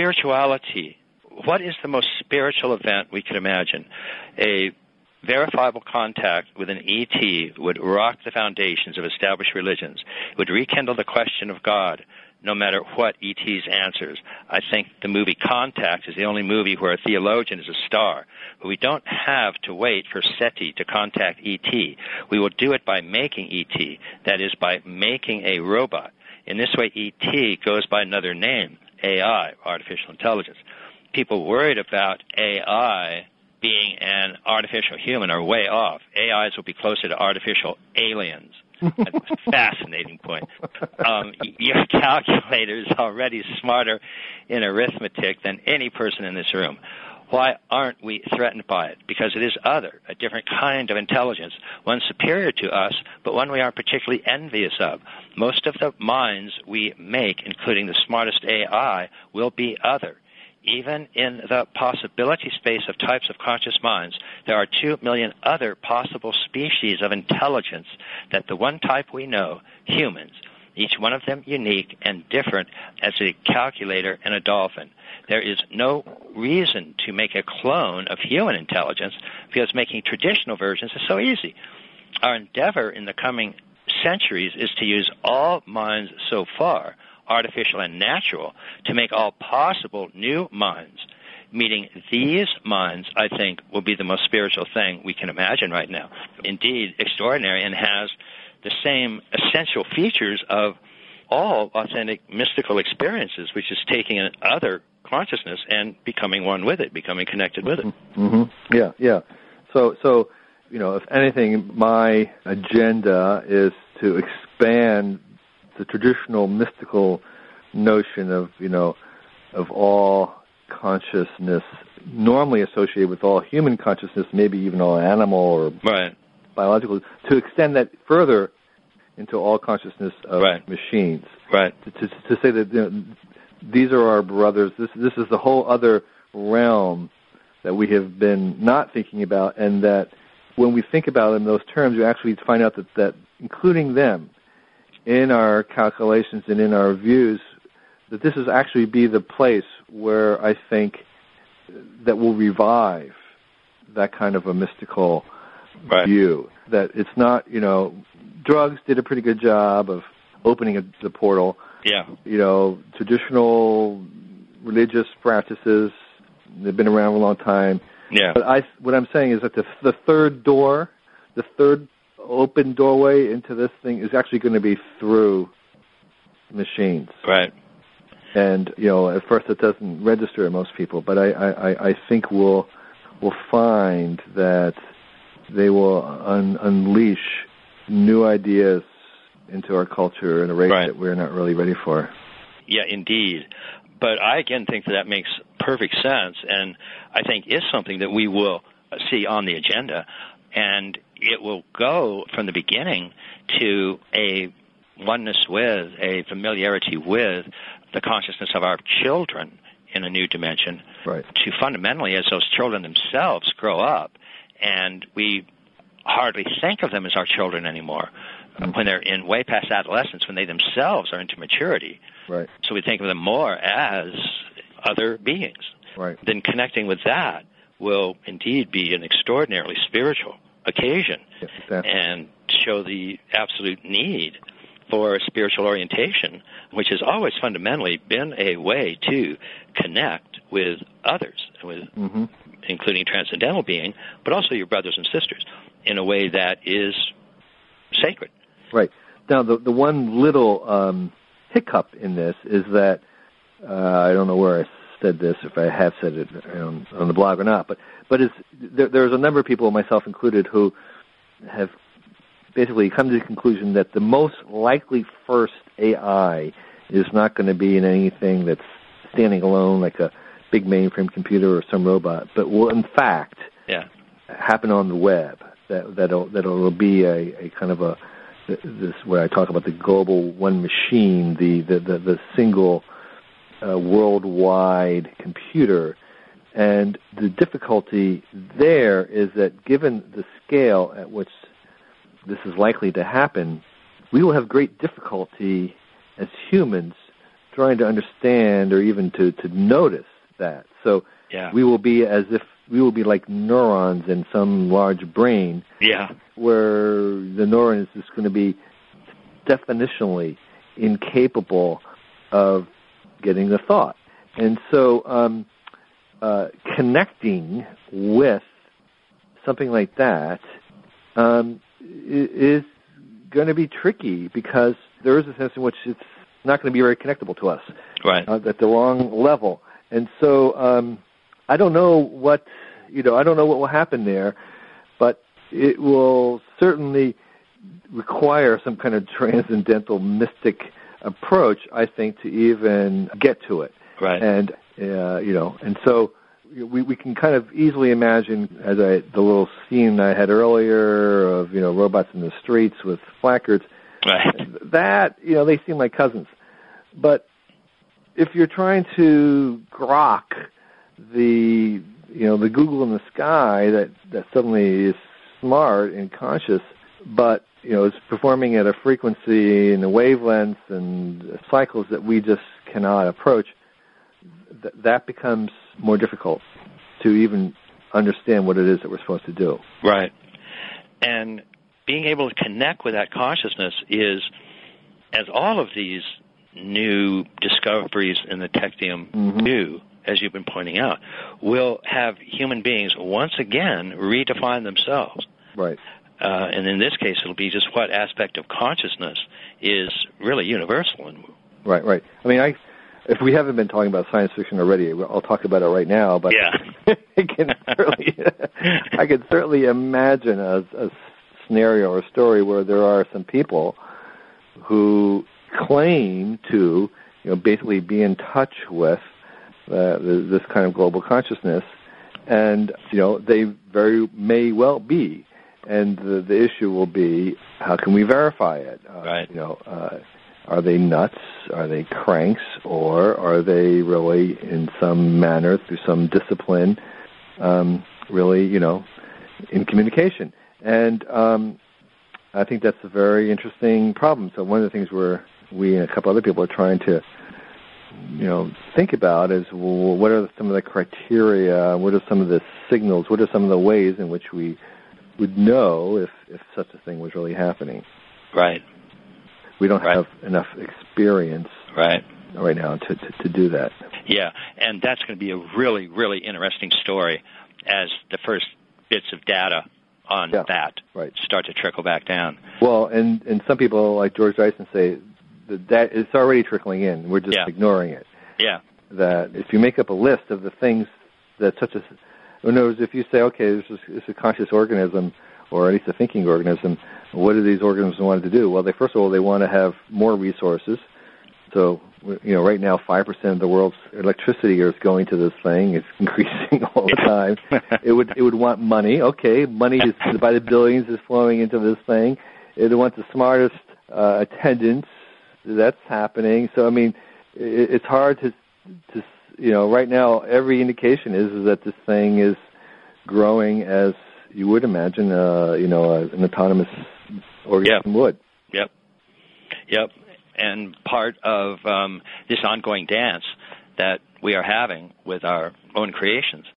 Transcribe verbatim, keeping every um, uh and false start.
spirituality, what is the most spiritual event we could imagine? A verifiable contact with an E T would rock the foundations of established religions. It would rekindle the question of God, no matter what E T's answers. I think the movie Contact is the only movie where a theologian is a star. But we don't have to wait for SETI to contact E T. We will do it by making E T, that is, by making a robot. In this way, E T goes by another name, A I, artificial intelligence. People worried about A I being an artificial human are way off. A Is will be closer to artificial aliens. That's a fascinating point. Um, your calculator is already smarter in arithmetic than any person in this room. Why aren't we threatened by it? Because it is other, a different kind of intelligence, one superior to us, but one we aren't particularly envious of. Most of the minds we make, including the smartest A I, will be other. Even in the possibility space of types of conscious minds, there are two million other possible species of intelligence that the one type we know, humans, each one of them unique and different as a calculator and a dolphin. There is no reason to make a clone of human intelligence because making traditional versions is so easy. Our endeavor in the coming centuries is to use all minds so far, artificial and natural, to make all possible new minds. Meeting these minds, I think, will be the most spiritual thing we can imagine right now. Indeed, extraordinary, and has the same essential features of all authentic mystical experiences, which is taking an other consciousness and becoming one with it, becoming connected with it. Mm-hmm. Yeah, yeah. So, so, you know, if anything, my agenda is to expand the traditional mystical notion of, you know, of all consciousness normally associated with all human consciousness, maybe even all animal or right. biological, to extend that further into all consciousness of right. machines. Right. To, to, to say that, you know, these are our brothers, this, this is the whole other realm that we have been not thinking about, and that when we think about it in those terms, you actually find out that, that including them, in our calculations and in our views, that this is actually be the place where I think that will revive that kind of a mystical right. view. That it's not, you know, drugs did a pretty good job of opening a, the portal. Yeah. You know, traditional religious practices, they've been around for a long time. Yeah. But I, what I'm saying is that the, the third door, the third open doorway into this thing is actually going to be through machines. Right. And, you know, at first it doesn't register in most people, but I, I, I think we'll, we'll find that they will un- unleash new ideas into our culture in a rate right. that we're not really ready for. Yeah, indeed. But I, again, think that that makes perfect sense, and I think is something that we will see on the agenda. And it will go from the beginning to a oneness with, a familiarity with the consciousness of our children in a new dimension, right. to fundamentally, as those children themselves grow up, and we hardly think of them as our children anymore, mm-hmm. when they're in way past adolescence, when they themselves are into maturity. Right. So we think of them more as other beings. Right. Then connecting with that will indeed be an extraordinarily spiritual occasion, yes, exactly. and show the absolute need for spiritual orientation, which has always fundamentally been a way to connect with others, with mm-hmm. including transcendental being, but also your brothers and sisters, in a way that is sacred. Right. Now, the the one little um, hiccup in this is that, uh, I don't know where I said this, if I have said it on, on the blog or not, but but it's, there, there's a number of people, myself included, who have basically come to the conclusion that the most likely first A I is not going to be in anything that's standing alone like a big mainframe computer or some robot, but will in fact yeah. happen on the web. That that'll that'll be a, a kind of a this where I talk about the global one machine, the the the, the single uh, worldwide computer. And the difficulty there is that given the scale at which this is likely to happen, we will have great difficulty as humans trying to understand or even to, to notice that. So yeah. we will be as if we will be like neurons in some large brain, yeah. where the neuron is just going to be definitionally incapable of getting the thought. And so um, uh, connecting with something like that um, is going to be tricky, because there is a sense in which it's not going to be very connectable to us, right? Uh, at the wrong level. And so um, I don't know what you know. I don't know what will happen there, but it will certainly require some kind of transcendental, mystic approach, I think, to even get to it. Right. And uh, you know, and so we we can kind of easily imagine, as I the little scene I had earlier of you know robots in the streets with placards. Right. That you know they seem like cousins, but if you're trying to grok the you know the Google in the sky that that suddenly is smart and conscious, but you know is performing at a frequency and a wavelengths and cycles that we just cannot approach, th- that becomes more difficult to even understand what it is that we're supposed to do. Right. And being able to connect with that consciousness is, as all of these new discoveries in the Technium mm-hmm. do, as you've been pointing out, will have human beings once again redefine themselves. Right. Uh, and in this case, it'll be just what aspect of consciousness is really universal. Right, right. I mean, I, if we haven't been talking about science fiction already, I'll talk about it right now. But yeah. I can certainly, I can certainly imagine a, a scenario or story where there are some people who claim to, you know, basically be in touch with uh, this kind of global consciousness, and you know, they very may well be. And the, the issue will be, how can we verify it? Uh, right. You know, uh, are they nuts? Are they cranks? Or are they really, in some manner, through some discipline, um, really, you know, in communication? And um, I think that's a very interesting problem. So one of the things we're, we and a couple other people are trying to, you know, think about is, well, what are some of the criteria? What are some of the signals? What are some of the ways in which we would know if, if such a thing was really happening? Right. We don't right. have enough experience right, right now to, to, to do that. Yeah, and that's going to be a really, really interesting story as the first bits of data on yeah, that right. start to trickle back down. Well, and, and some people like George Dyson say that, that it's already trickling in. We're just yeah. ignoring it. Yeah. That if you make up a list of the things that such a... In other words, if you say, okay, this is, this is a conscious organism, or at least a thinking organism, what do these organisms want to do? Well, they first of all, they want to have more resources. So, you know, right now, five percent of the world's electricity is going to this thing. It's increasing all the time. it would it would want money. Okay, money is by the billions is flowing into this thing. It wants the smartest uh, attendants. That's happening. So, I mean, it, it's hard to to you know, right now, every indication is, is that this thing is growing as you would imagine, uh, you know, an autonomous organism yep. would. Yep. Yep. And part of um, this ongoing dance that we are having with our own creations